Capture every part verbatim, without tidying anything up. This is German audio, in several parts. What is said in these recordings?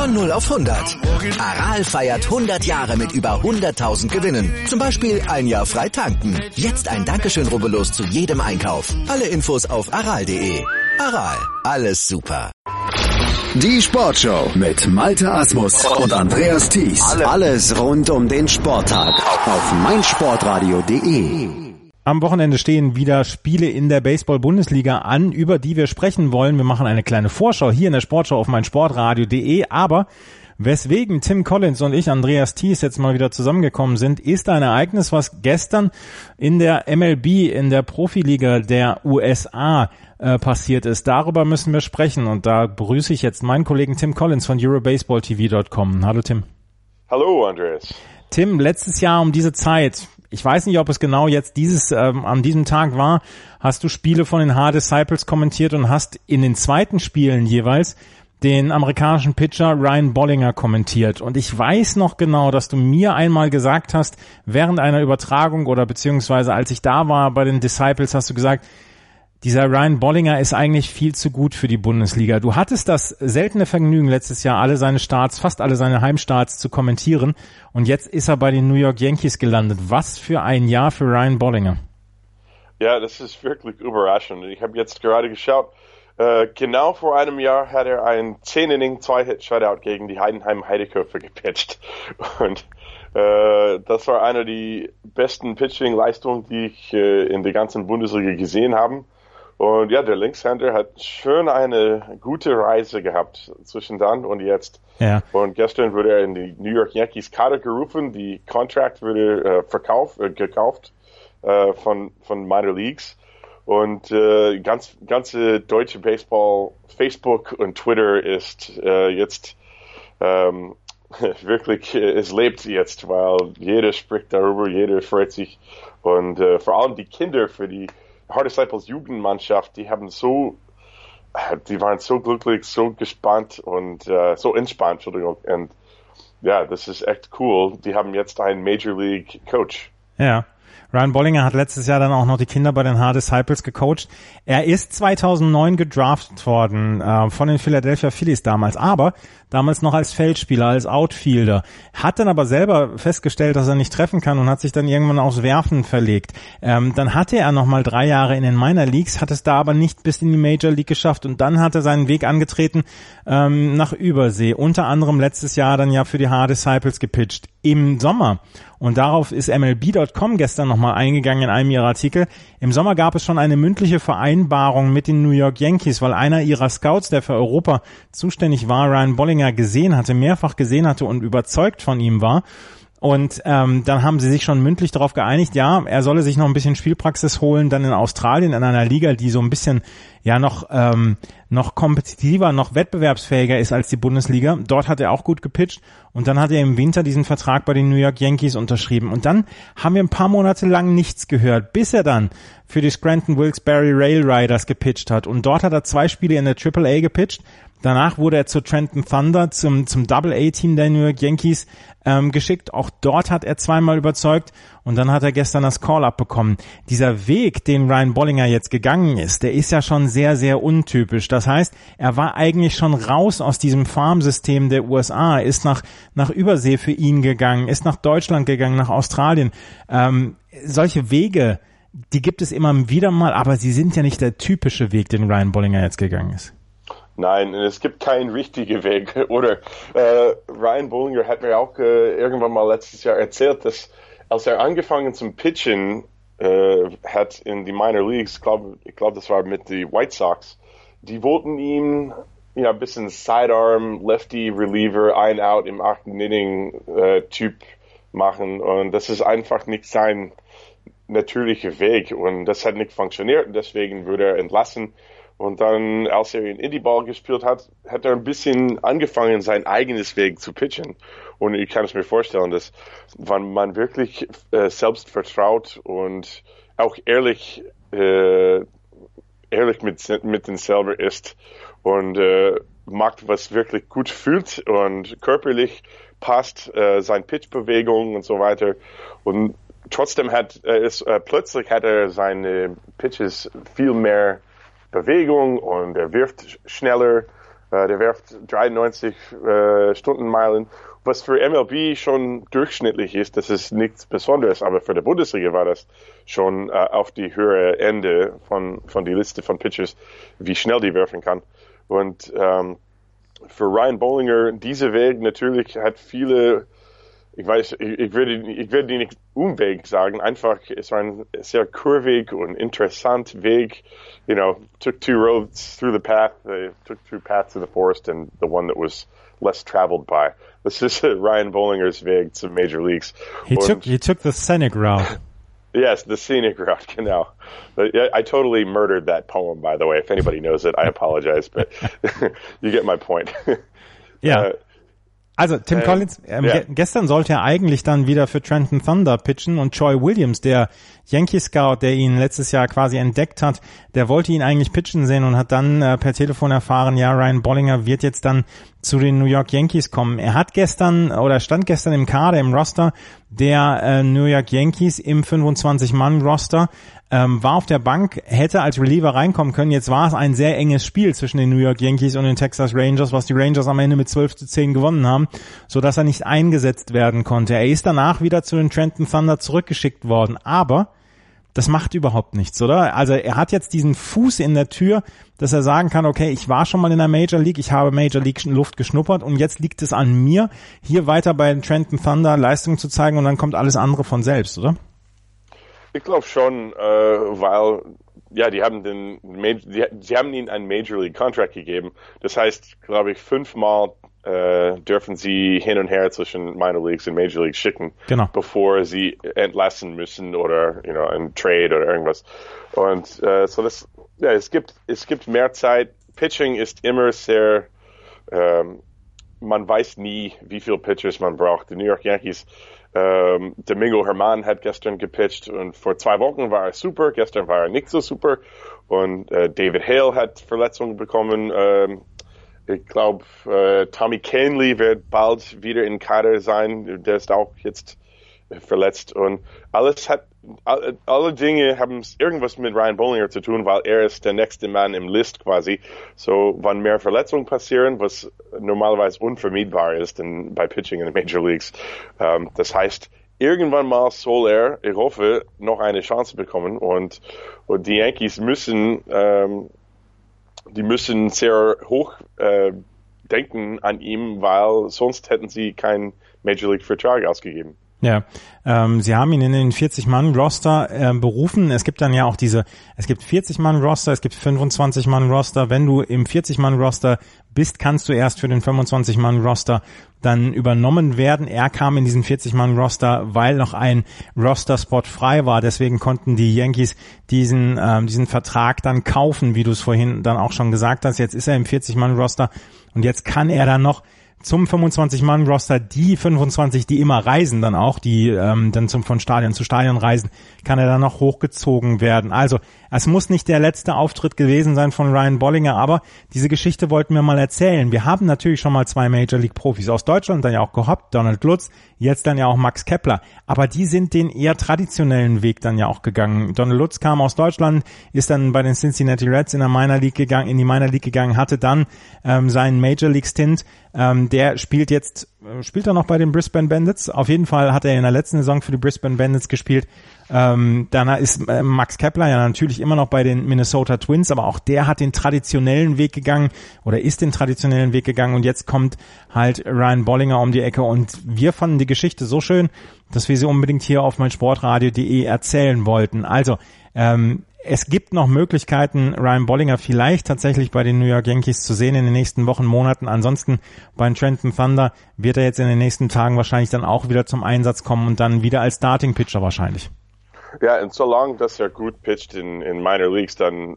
Von null auf hundert. Aral feiert hundert Jahre mit über hunderttausend Gewinnen. Zum Beispiel ein Jahr frei tanken. Jetzt ein Dankeschön, rubbellos zu jedem Einkauf. Alle Infos auf aral punkt de. Aral, alles super. Die Sportshow mit Malte Asmus und Andreas Thies. Alles rund um den Sporttag auf meinsportradio punkt de. Am Wochenende stehen wieder Spiele in der Baseball-Bundesliga an, über die wir sprechen wollen. Wir machen eine kleine Vorschau hier in der Sportschau auf meinsportradio punkt de, aber weswegen Tim Collins und ich, Andreas Thies, jetzt mal wieder zusammengekommen sind, ist ein Ereignis, was gestern in der M L B, in der Profiliga der U S A äh, passiert ist. Darüber müssen wir sprechen und da begrüße ich jetzt meinen Kollegen Tim Collins von Eurobaseball T V Punkt com. Hallo Tim. Hallo Andreas. Tim, letztes Jahr um diese Zeit, ich weiß nicht, ob es genau jetzt dieses ähm, an diesem Tag war, hast du Spiele von den Hard Disciples kommentiert und hast in den zweiten Spielen jeweils den amerikanischen Pitcher Ryan Bollinger kommentiert. Und ich weiß noch genau, dass du mir einmal gesagt hast, während einer Übertragung oder beziehungsweise als ich da war bei den Disciples, hast du gesagt, dieser Ryan Bollinger ist eigentlich viel zu gut für die Bundesliga. Du hattest das seltene Vergnügen letztes Jahr, alle seine Starts, fast alle seine Heimstarts zu kommentieren. Und jetzt ist er bei den New York Yankees gelandet. Was für ein Jahr für Ryan Bollinger. Ja, das ist wirklich überraschend. Ich habe jetzt gerade geschaut, äh, genau vor einem Jahr hat er ein zehn Inning zwei Hit Shutout gegen die Heidenheim Heideköpfe gepitcht. Und äh, das war eine der besten Pitching-Leistungen, die ich äh, in der ganzen Bundesliga gesehen habe. Und ja, der Linkshänder hat schon eine gute Reise gehabt zwischen dann und jetzt. Ja. Und gestern wurde er in die New York Yankees Kader gerufen. Die Contract wurde äh, verkauft, äh, gekauft äh, von von Minor Leagues. Und äh, ganz ganze deutsche Baseball, Facebook und Twitter ist äh, jetzt ähm, wirklich, es lebt jetzt, weil jeder spricht darüber, jeder freut sich. Und äh, vor allem die Kinder für die Hard Disciples Jugendmannschaft, die haben so, die waren so glücklich, so gespannt und uh, so entspannt, Entschuldigung. Und ja, das ist echt cool. Die haben jetzt einen Major League Coach. Ja. Ryan Bollinger hat letztes Jahr dann auch noch die Kinder bei den Hard Disciples gecoacht. Er ist zweitausendneun gedraftet worden äh, von den Philadelphia Phillies damals, aber damals noch als Feldspieler, als Outfielder. Hat dann aber selber festgestellt, dass er nicht treffen kann und hat sich dann irgendwann aufs Werfen verlegt. Ähm, dann hatte er noch mal drei Jahre in den Minor Leagues, hat es da aber nicht bis in die Major League geschafft und dann hat er seinen Weg angetreten ähm, nach Übersee. Unter anderem letztes Jahr dann ja für die Hard Disciples gepitcht. Im Sommer. Und darauf ist M L B Punkt com gestern nochmal eingegangen in einem ihrer Artikel. Im Sommer gab es schon eine mündliche Vereinbarung mit den New York Yankees, weil einer ihrer Scouts, der für Europa zuständig war, Ryan Bollinger gesehen hatte, mehrfach gesehen hatte und überzeugt von ihm war. Und ähm, dann haben sie sich schon mündlich darauf geeinigt, ja, er solle sich noch ein bisschen Spielpraxis holen, dann in Australien in einer Liga, die so ein bisschen ja noch ähm, noch kompetitiver, noch wettbewerbsfähiger ist als die Bundesliga. Dort hat er auch gut gepitcht und dann hat er im Winter diesen Vertrag bei den New York Yankees unterschrieben. Und dann haben wir ein paar Monate lang nichts gehört, bis er dann für die Scranton Wilkes-Barre Rail Riders gepitcht hat. Und dort hat er zwei Spiele in der Triple A gepitcht. Danach wurde er zur Trenton Thunder, zum zum Double-A-Team der New York Yankees ähm, geschickt. Auch dort hat er zweimal überzeugt und dann hat er gestern das Call-Up bekommen. Dieser Weg, den Ryan Bollinger jetzt gegangen ist, der ist ja schon sehr, sehr untypisch. Das heißt, er war eigentlich schon raus aus diesem Farmsystem der U S A, ist nach nach Übersee für ihn gegangen, ist nach Deutschland gegangen, nach Australien. Ähm, solche Wege, die gibt es immer wieder mal, aber sie sind ja nicht der typische Weg, den Ryan Bollinger jetzt gegangen ist. Nein, es gibt keinen richtigen Weg. Oder äh, Ryan Bollinger hat mir auch äh, irgendwann mal letztes Jahr erzählt, dass als er angefangen zum Pitchen äh, hat in die Minor Leagues, glaub, ich glaube, das war mit den White Sox, die wollten ihm ja ein bisschen Sidearm, Lefty Reliever, ein Out im achten Inning äh, Typ machen und das ist einfach nicht sein natürlicher Weg und das hat nicht funktioniert und deswegen wurde er entlassen. Und dann, als er in Indie-Ball gespielt hat, hat er ein bisschen angefangen, sein eigenes Weg zu pitchen. Und ich kann es mir vorstellen, dass wenn man wirklich äh, selbst vertraut und auch ehrlich, äh, ehrlich mit, mit den selber ist und äh, macht, was wirklich gut fühlt und körperlich passt, äh, seine Pitchbewegung und so weiter. Und trotzdem hat er es, äh, plötzlich hat er seine Pitches viel mehr Bewegung und er wirft schneller Äh, der wirft dreiundneunzig äh, Stundenmeilen, was für M L B schon durchschnittlich ist. Das ist nichts Besonderes, aber für die Bundesliga war das schon äh, auf die höhere Ende von von die Liste von Pitchers, wie schnell die werfen kann. Und ähm, für Ryan Bollinger, diese Weg natürlich hat viele, ich weiß, ich, ich würde ich würde die nicht Umweg sagen, einfach, es war ein sehr kurvig und interessant Weg, you know, took two roads through the path, they took two paths to the forest and the one that was less traveled by. This is Ryan Bollinger's Weg to Major Leagues. He und, took, he took the scenic route. Yes, the scenic route, genau. I totally murdered that poem, by the way. If anybody knows it, I apologize, but you get my point. Ja. Uh, Also Tim ähm, Collins, ähm, yeah. ge- gestern sollte er eigentlich dann wieder für Trenton Thunder pitchen und Troy Williams, der Yankee Scout, der ihn letztes Jahr quasi entdeckt hat, der wollte ihn eigentlich pitchen sehen und hat dann äh, per Telefon erfahren, ja, Ryan Bollinger wird jetzt dann zu den New York Yankees kommen. Er hat gestern oder stand gestern im Kader, im Roster der äh, New York Yankees im fünfundzwanzig-Mann-Roster, ähm, war auf der Bank, hätte als Reliever reinkommen können. Jetzt war es ein sehr enges Spiel zwischen den New York Yankees und den Texas Rangers, was die Rangers am Ende mit zwölf zu zehn gewonnen haben, sodass er nicht eingesetzt werden konnte. Er ist danach wieder zu den Trenton Thunder zurückgeschickt worden, aber das macht überhaupt nichts, oder? Also er hat jetzt diesen Fuß in der Tür, dass er sagen kann, okay, ich war schon mal in der Major League, ich habe Major League Luft geschnuppert und jetzt liegt es an mir, hier weiter bei den Trenton Thunder Leistung zu zeigen und dann kommt alles andere von selbst, oder? Ich glaube schon, äh, weil ja, die haben den, die, sie haben ihnen einen Major League Contract gegeben. Das heißt, glaube ich, fünfmal äh, dürfen sie hin und her zwischen Minor Leagues und Major Leagues schicken, genau, bevor sie entlassen müssen oder, you know, ein Trade oder irgendwas. Und äh, so das, ja, es gibt, es gibt mehr Zeit. Pitching ist immer sehr, ähm, man weiß nie, wie viel Pitchers man braucht. Die New York Yankees. Ähm, Domingo Germán hat gestern gepitcht und vor zwei Wochen war er super, gestern war er nicht so super und äh, David Hale hat Verletzungen bekommen. Ähm, ich glaube, äh, Tommy Kahnle wird bald wieder in Kader sein, der ist auch jetzt äh, verletzt und alles hat, alle, alle Dinge haben irgendwas mit Ryan Bollinger zu tun, weil er ist der nächste Mann im List quasi. So, wenn mehr Verletzungen passieren, was normalerweise unvermeidbar ist in, bei Pitching in den Major Leagues, ähm, das heißt, irgendwann mal soll er, ich hoffe, noch eine Chance bekommen und, und die Yankees müssen, ähm, die müssen sehr hoch äh, denken an ihm, weil sonst hätten sie keinen Major League Vertrag ausgegeben. Ja, ähm, sie haben ihn in den vierzig-Mann-Roster äh, berufen. Es gibt dann ja auch diese, es gibt vierzig-Mann-Roster, es gibt fünfundzwanzig-Mann-Roster. Wenn du im vierzig-Mann-Roster bist, kannst du erst für den fünfundzwanzig-Mann-Roster dann übernommen werden. Er kam in diesen vierzig-Mann-Roster, weil noch ein Roster-Spot frei war. Deswegen konnten die Yankees diesen ähm, diesen Vertrag dann kaufen, wie du es vorhin dann auch schon gesagt hast. Jetzt ist er im vierzig-Mann-Roster und jetzt kann er dann noch zum fünfundzwanzig-Mann-Roster, die fünfundzwanzig, die immer reisen dann auch, die ähm, dann zum von Stadion zu Stadion reisen, kann er dann noch hochgezogen werden. Also es muss nicht der letzte Auftritt gewesen sein von Ryan Bollinger, aber diese Geschichte wollten wir mal erzählen. Wir haben natürlich schon mal zwei Major League Profis aus Deutschland dann ja auch gehabt, Donald Lutz, jetzt dann ja auch Max Kepler, aber die sind den eher traditionellen Weg dann ja auch gegangen. Donald Lutz kam aus Deutschland, ist dann bei den Cincinnati Reds in der Minor League gegangen, in die Minor League gegangen, hatte dann ähm, seinen Major League Stint. Ähm, der spielt jetzt, äh, spielt er noch bei den Brisbane Bandits? Auf jeden Fall hat er in der letzten Saison für die Brisbane Bandits gespielt. Ähm, dann ist äh, Max Kepler ja natürlich immer noch bei den Minnesota Twins, aber auch der hat den traditionellen Weg gegangen oder ist den traditionellen Weg gegangen und jetzt kommt halt Ryan Bollinger um die Ecke und wir fanden die Geschichte so schön, dass wir sie unbedingt hier auf meinsportradio punkt de erzählen wollten. Also, ähm, es gibt noch Möglichkeiten, Ryan Bollinger vielleicht tatsächlich bei den New York Yankees zu sehen in den nächsten Wochen, Monaten. Ansonsten bei den Trenton Thunder wird er jetzt in den nächsten Tagen wahrscheinlich dann auch wieder zum Einsatz kommen und dann wieder als Starting-Pitcher wahrscheinlich. Ja, und solange dass er gut pitcht in, in Minor Leagues, dann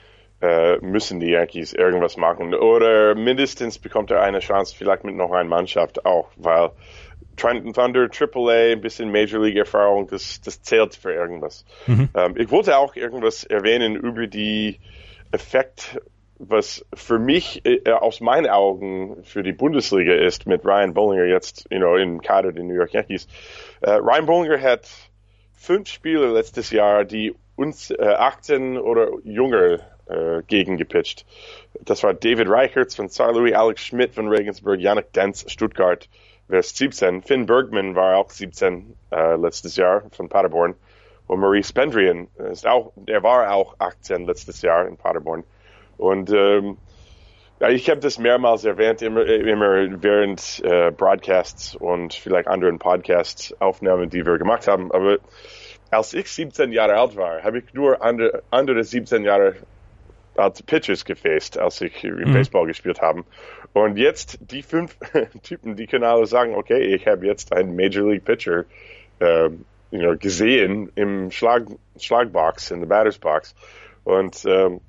äh, müssen die Yankees irgendwas machen. Oder mindestens bekommt er eine Chance, vielleicht mit noch einer Mannschaft auch, weil Trenton Thunder, Triple A, ein bisschen Major League Erfahrung, das, das zählt für irgendwas. Mhm. Ähm, ich wollte auch irgendwas erwähnen über die Effekt, was für mich äh, aus meinen Augen für die Bundesliga ist mit Ryan Bollinger jetzt, you know, im Kader der New York Yankees. Äh, Ryan Bollinger hat fünf Spieler letztes Jahr, die uns äh, achtzehn oder jünger äh, gegen gepitcht. Das war David Reichertz von Saint Louis, Alex Schmidt von Regensburg, Yannick Dentz, Stuttgart, wer ist siebzehn. Finn Bergman war auch siebzehn äh, letztes Jahr von Paderborn. Und Maurice Bendrian ist auch, der war auch achtzehn letztes Jahr in Paderborn. Und ähm, ja, ich habe das mehrmals erwähnt, immer, immer während äh, Broadcasts und vielleicht anderen Podcast-Aufnahmen, die wir gemacht haben. Aber als ich siebzehn Jahre alt war, habe ich nur andere, andere siebzehn Jahre alte Pitchers gefaced, als ich im mhm. Baseball gespielt habe. Und jetzt die fünf Typen, die können alle sagen, okay, ich habe jetzt einen Major League Pitcher äh, you know, gesehen im Schlag, Schlagbox, in der Batters Box. Und ähm,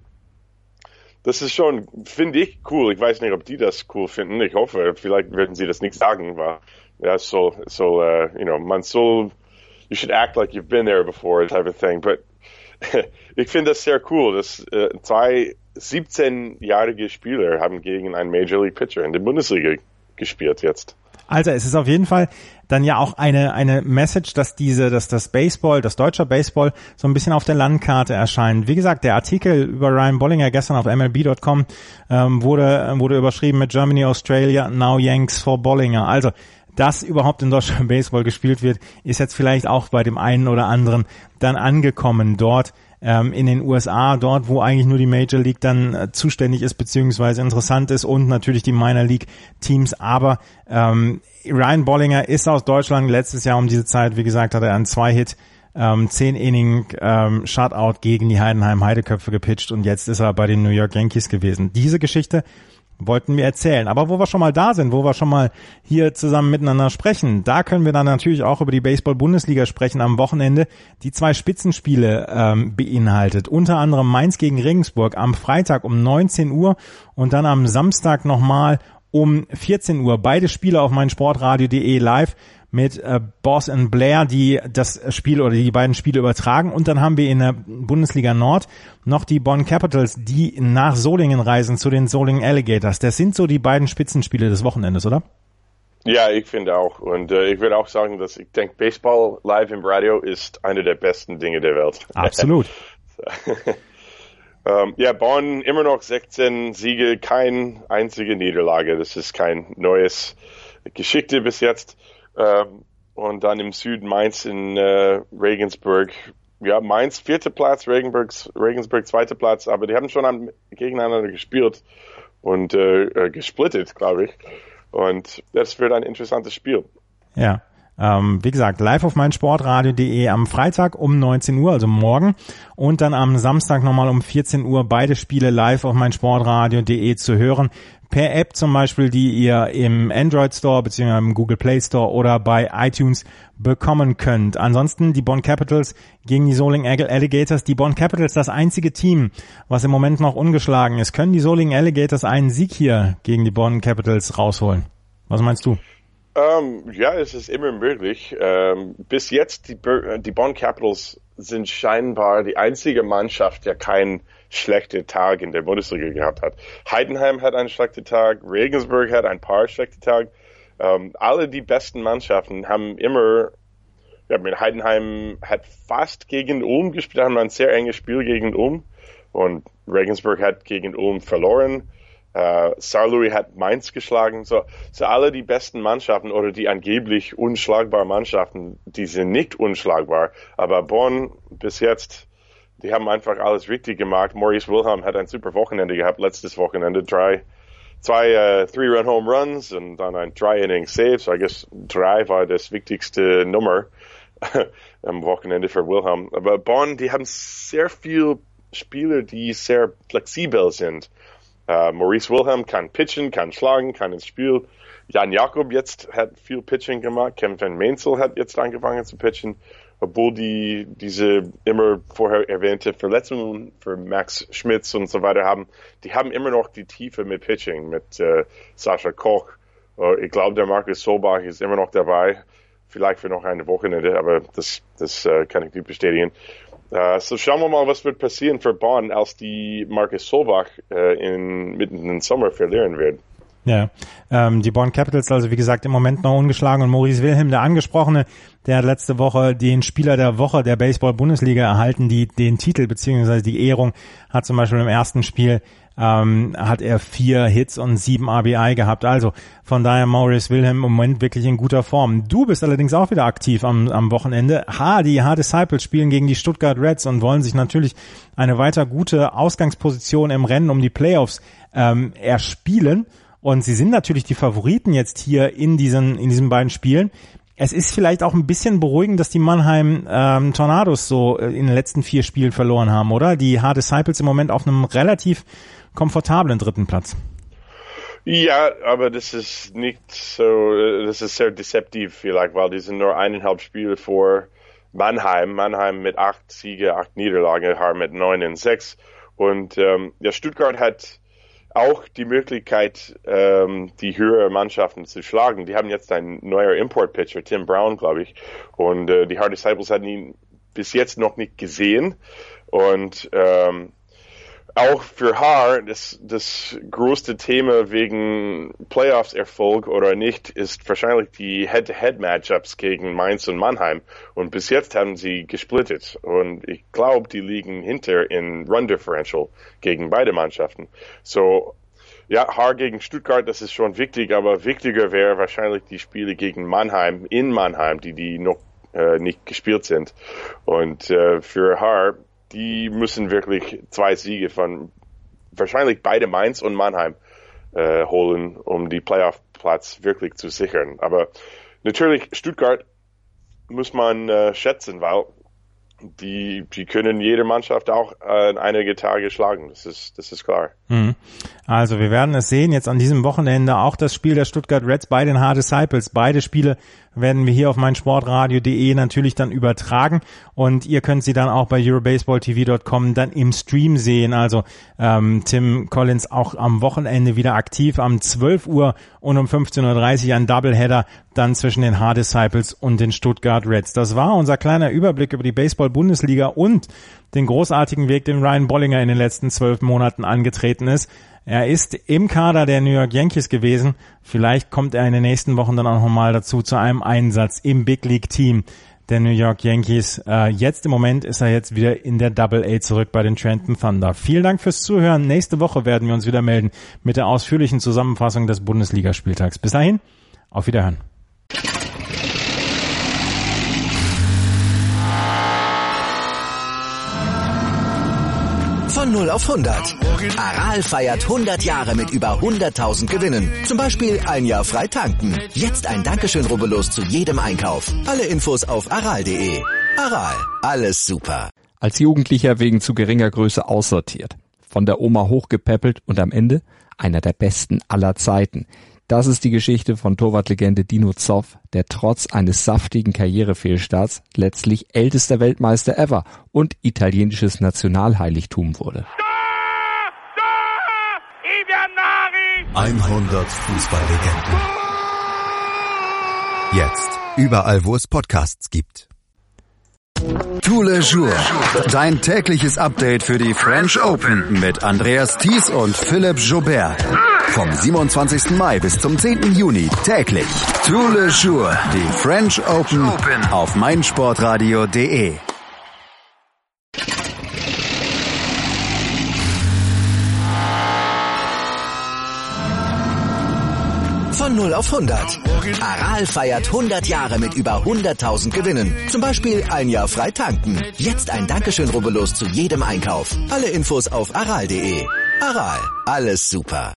das ist schon, finde ich, cool. Ich weiß nicht, ob die das cool finden. Ich hoffe, vielleicht werden sie das nicht sagen, weil ja, so, so, uh, you know, man soll, you should act like you've been there before, type of thing. But ich finde das sehr cool, dass äh, zwei siebzehnjährige Spieler haben gegen einen Major League Pitcher in der Bundesliga gespielt jetzt. Also es ist auf jeden Fall dann ja auch eine eine Message, dass diese, dass das Baseball, das deutsche Baseball so ein bisschen auf der Landkarte erscheint. Wie gesagt, der Artikel über Ryan Bollinger gestern auf M L B Punkt com ähm, wurde wurde überschrieben mit Germany, Australia, now Yanks for Bollinger. Also dass überhaupt in Deutschland Baseball gespielt wird, ist jetzt vielleicht auch bei dem einen oder anderen dann angekommen dort ähm, in den U S A, dort wo eigentlich nur die Major League dann äh, zuständig ist beziehungsweise interessant ist und natürlich die Minor League Teams, aber ähm, Ryan Bollinger ist aus Deutschland. Letztes Jahr um diese Zeit, wie gesagt, hat er einen Zwei-Hit, ähm, zehn-Inning ähm, Shutout gegen die Heidenheim Heideköpfe gepitcht und jetzt ist er bei den New York Yankees gewesen. Diese Geschichte wollten wir erzählen. Aber wo wir schon mal da sind, wo wir schon mal hier zusammen miteinander sprechen, da können wir dann natürlich auch über die Baseball-Bundesliga sprechen am Wochenende, die zwei Spitzenspiele ähm, beinhaltet. Unter anderem Mainz gegen Regensburg am Freitag um neunzehn Uhr und dann am Samstag nochmal um vierzehn Uhr. Beide Spiele auf meinsportradio punkt de live mit äh, Boss and Blair, die das Spiel oder die beiden Spiele übertragen. Und dann haben wir in der Bundesliga Nord noch die Bonn Capitals, die nach Solingen reisen zu den Solingen Alligators. Das sind so die beiden Spitzenspiele des Wochenendes, oder? Ja, ich finde auch. Und äh, ich würde auch sagen, dass ich denke, Baseball live im Radio ist eine der besten Dinge der Welt. Absolut. Um, ja, Bonn immer noch sechzehn Siege, keine einzige Niederlage. Das ist kein neues Geschichte bis jetzt. Um, und dann im Süden Mainz in uh, Regensburg. Ja, Mainz vierter Platz, Regensburg, Regensburg zweiter Platz. Aber die haben schon an, gegeneinander gespielt und uh, gesplittet, glaube ich. Und das wird ein interessantes Spiel. Ja. Ähm, wie gesagt, live auf meinsportradio punkt de am Freitag um neunzehn Uhr, also morgen. Und dann am Samstag nochmal um vierzehn Uhr beide Spiele live auf meinsportradio punkt de zu hören. Per App zum Beispiel, die ihr im Android Store bzw. im Google Play Store oder bei iTunes bekommen könnt. Ansonsten die Bonn Capitals gegen die Solingen Alligators. Die Bonn Capitals, das einzige Team, was im Moment noch ungeschlagen ist. Können die Solingen Alligators einen Sieg hier gegen die Bonn Capitals rausholen? Was meinst du? Um, ja, es ist immer möglich. Um, bis jetzt, die, die Bonn Capitals sind scheinbar die einzige Mannschaft, die keinen schlechten Tag in der Bundesliga gehabt hat. Heidenheim hat einen schlechten Tag, Regensburg hat ein paar schlechte Tage. Um, alle die besten Mannschaften haben immer, ja, mit Heidenheim hat fast gegen Ulm gespielt, haben ein sehr enges Spiel gegen Ulm und Regensburg hat gegen Ulm verloren. Uh, Saint Louis hat Mainz geschlagen. So, so alle die besten Mannschaften oder die angeblich unschlagbaren Mannschaften, die sind nicht unschlagbar. Aber Bonn bis jetzt, die haben einfach alles richtig gemacht. Maurice Wilhelm hat ein super Wochenende gehabt, letztes Wochenende. Drei, zwei uh, Three-Run-Home-Runs und dann ein Drei-Inning-Save. So I guess drei war das wichtigste Nummer am Wochenende für Wilhelm. Aber Bonn, die haben sehr viele Spieler, die sehr flexibel sind. Uh, Maurice Wilhelm kann pitchen, kann schlagen, kann ins Spiel. Jan Jakob jetzt hat viel Pitching gemacht. Kevin Van Mainzel hat jetzt angefangen zu pitchen. Obwohl die diese immer vorher erwähnte Verletzungen für Max Schmitz und so weiter haben, die haben immer noch die Tiefe mit Pitching, mit uh, Sascha Koch. Uh, ich glaube, der Markus Solbach ist immer noch dabei. Vielleicht für noch eine Wochenende, aber das, das uh, kann ich nicht bestätigen. Uh, so schauen wir mal, was wird passieren für Bonn, als die Markus Solbach uh, in, mitten im Sommer verlieren wird. Ja, ähm, die Bonn Capitals also wie gesagt im Moment noch ungeschlagen und Maurice Wilhelm, der Angesprochene, der hat letzte Woche den Spieler der Woche der Baseball-Bundesliga erhalten, die den Titel beziehungsweise die Ehrung, hat zum Beispiel im ersten Spiel ähm, hat er vier Hits und sieben R B I gehabt. Also von daher Maurice Wilhelm im Moment wirklich in guter Form. Du bist allerdings auch wieder aktiv am, am Wochenende. Ha, die H-Disciples spielen gegen die Stuttgart Reds und wollen sich natürlich eine weiter gute Ausgangsposition im Rennen um die Playoffs ähm, erspielen. Und sie sind natürlich die Favoriten jetzt hier in diesen in diesen beiden Spielen. Es ist vielleicht auch ein bisschen beruhigend, dass die Mannheim ähm, Tornados so in den letzten vier Spielen verloren haben, oder? Die H-Disciples im Moment auf einem relativ komfortablen dritten Platz. Ja, aber das ist nicht so, das ist sehr deceptiv vielleicht, weil die sind nur eineinhalb Spiele vor Mannheim. Mannheim mit acht Siege, acht Niederlagen, haben mit neun und sechs. Und ähm, ja, Stuttgart hat auch die Möglichkeit, ähm, die höhere Mannschaften zu schlagen. Die haben jetzt einen neuen Import-Pitcher, Tim Brown, glaube ich. Und äh, die H-Disciples hatten ihn bis jetzt noch nicht gesehen. Und ähm, auch für Haar, das, das größte Thema wegen Playoffs-Erfolg oder nicht, ist wahrscheinlich die Head-to-Head-Matchups gegen Mainz und Mannheim. Und bis jetzt haben sie gesplittet. Und ich glaube, die liegen hinter in Run-Differential gegen beide Mannschaften. So, ja, Haar gegen Stuttgart, das ist schon wichtig, aber wichtiger wäre wahrscheinlich die Spiele gegen Mannheim, in Mannheim, die, die noch äh, nicht gespielt sind. Und äh, für Haar, die müssen wirklich zwei Siege von wahrscheinlich beide Mainz und Mannheim äh, holen, um die Playoff-Platz wirklich zu sichern. Aber natürlich, Stuttgart muss man äh, schätzen, weil die, die können jede Mannschaft auch äh, einige Tage schlagen. Das ist, das ist klar. Mhm. Also wir werden es sehen jetzt an diesem Wochenende auch das Spiel der Stuttgart Reds bei den H-Disciples. Beide Spiele werden wir hier auf meinsportradio punkt de natürlich dann übertragen und ihr könnt sie dann auch bei eurobaseball t v punkt com dann im Stream sehen. Also ähm, Tim Collins auch am Wochenende wieder aktiv am zwölf Uhr und um fünfzehn Uhr dreißig ein Doubleheader dann zwischen den H-Disciples und den Stuttgart Reds. Das war unser kleiner Überblick über die Baseball-Bundesliga und den großartigen Weg, den Ryan Bollinger in den letzten zwölf Monaten angetreten ist. Er ist im Kader der New York Yankees gewesen. Vielleicht kommt er in den nächsten Wochen dann auch nochmal dazu zu einem Einsatz im Big League Team der New York Yankees. Äh, jetzt im Moment ist er jetzt wieder in der Double A zurück bei den Trenton Thunder. Vielen Dank fürs Zuhören. Nächste Woche werden wir uns wieder melden mit der ausführlichen Zusammenfassung des Bundesligaspieltags. Bis dahin, auf Wiederhören. Von null auf hundert. Aral feiert hundert Jahre mit über hunderttausend Gewinnen. Zum Beispiel ein Jahr frei tanken. Jetzt ein Dankeschön, rubbellos zu jedem Einkauf. Alle Infos auf aral punkt de. Aral, alles super. Als Jugendlicher wegen zu geringer Größe aussortiert. Von der Oma hochgepäppelt und am Ende einer der besten aller Zeiten. Das ist die Geschichte von Torwartlegende Dino Zoff, der trotz eines saftigen Karrierefehlstarts letztlich ältester Weltmeister ever und italienisches Nationalheiligtum wurde. hundert Fußballlegenden. Jetzt überall, wo es Podcasts gibt. Tous les jours. Dein tägliches Update für die French Open mit Andreas Thies und Philipp Joubert. Vom siebenundzwanzigsten Mai bis zum zehnten Juni täglich. Tous les jours. Die French Open auf meinsportradio punkt de. Von null auf hundert. Aral feiert hundert Jahre mit über hunderttausend Gewinnen. Zum Beispiel ein Jahr frei tanken. Jetzt ein Dankeschön, rubbellos zu jedem Einkauf. Alle Infos auf aral punkt de. Aral, alles super.